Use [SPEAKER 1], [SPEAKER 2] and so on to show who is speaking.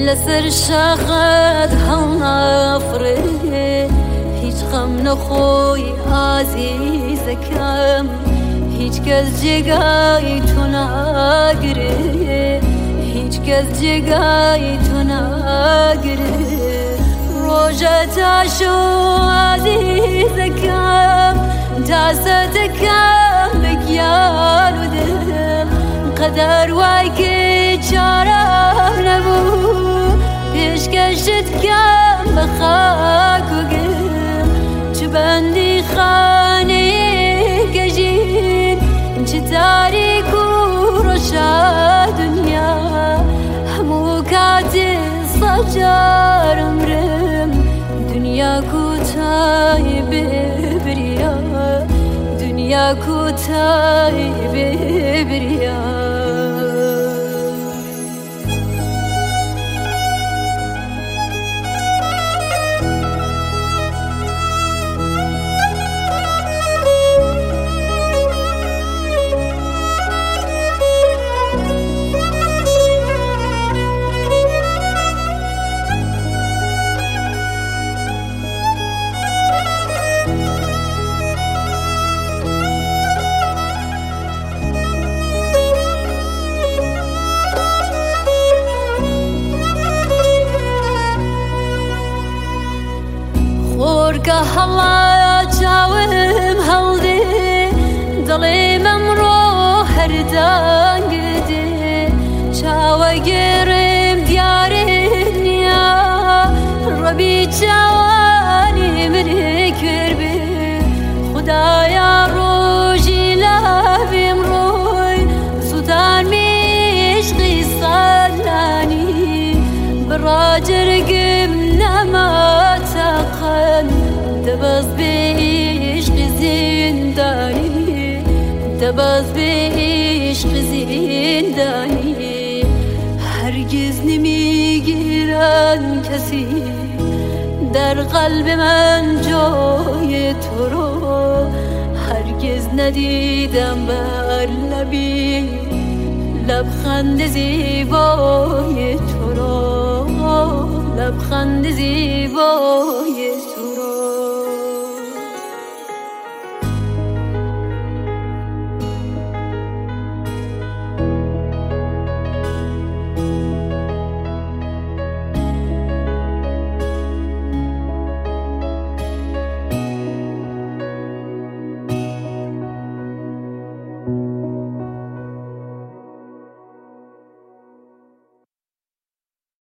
[SPEAKER 1] لسر شاخت هەڵ نافڕێ هیچ خەم نەخۆی ئازیزەکەم هیچ کەس جێگای تۆ ناگرێ هیچ کەس جێگای تۆ ناگرێ ڕۆژە تا شەو ئازیزەکەم داستەکەم بە گیان و دڵ قەدەر وای کرد چارەم نەبوو پێشکەشت کەم بە خاک و گل چ بەندی خانەیەکە ژین چ تاریک و ڕۆشە دونیا هەموو کاتێ سەد جار ئەمرم دنیا کوتای ببریا دنیا کوتای ببریا کە هەڵا چاوم هەڵدێ دڵێ مەمڕۆ هەردانگدێ چاوە گێڕێم دیارێت نییە ڕەبی چاوانی منێ کرد بێ خودایە ڕۆژی لەبێم ڕۆی سووتان میشقی سەلانی بڕاجرگم نەماتەقەن دەبەز بێ عیشقی زیندانی دەبەز بێ عیشقی زیندانی هەرگیز نمیگیرن کەسی در قلب من جای تو رو هرگز ندیدم بر لبی لبخند زیبای تو رو لبخند زیبای تو